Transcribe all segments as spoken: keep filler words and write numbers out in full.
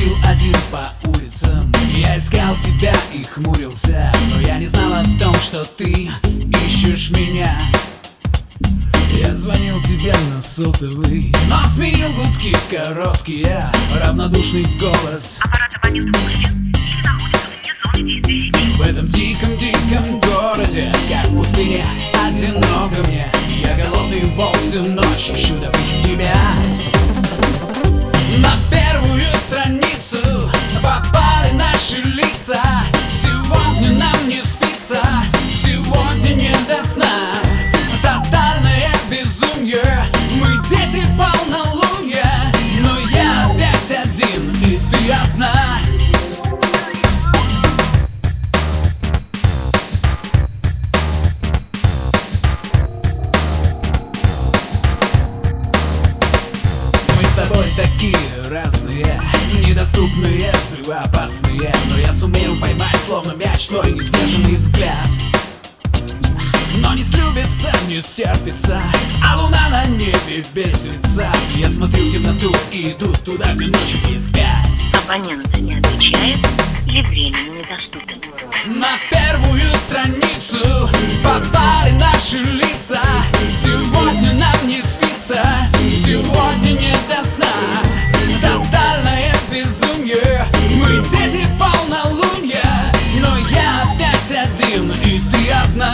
бродил один по улицам. Я искал тебя и хмурился, но я не знал о том, что ты ищешь меня. Я звонил тебе на сотовый, но сменил гудки короткие, равнодушный голос. Аппарат абонента пустил или находится вне зоны действия сети. В этом диком-диком городе, как в пустыне, одиноко мне. Я голодный волк всю ночь, ищу добычу тебя. На первую страницу попали наши лица. Сегодня нам не спится, сегодня не до сна. Тотальное безумие, мы дети полнолуния. Но я опять один, и ты одна. Мы с тобой такие разные, недоступные, взрывоопасные. Но я сумею поймать, словно мяч, твой несдержанный взгляд. Но не слюбится, не стерпится, а луна на небе бесится. Я смотрю в темноту и иду туда, где ночью не спят. Абонент не отвечает или временно недоступен. На первую страницу попали наши лица. Сегодня нам не спится, сегодня не до сна. Тотальное безумие, мы дети полнолуния. Но я опять один, и ты одна.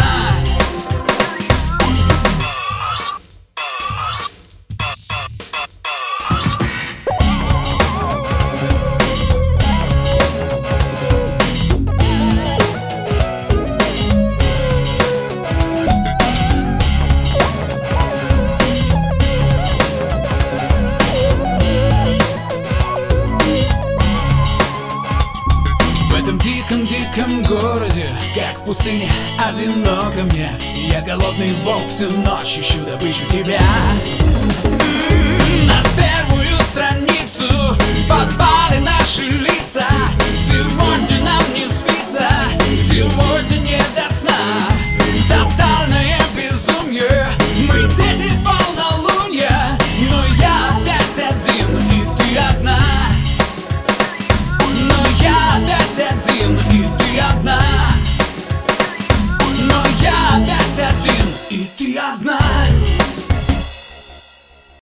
В этом диком городе, как в пустыне, одиноко мне. Я голодный волк всю ночь, ищу добычу тебя. М-м-м,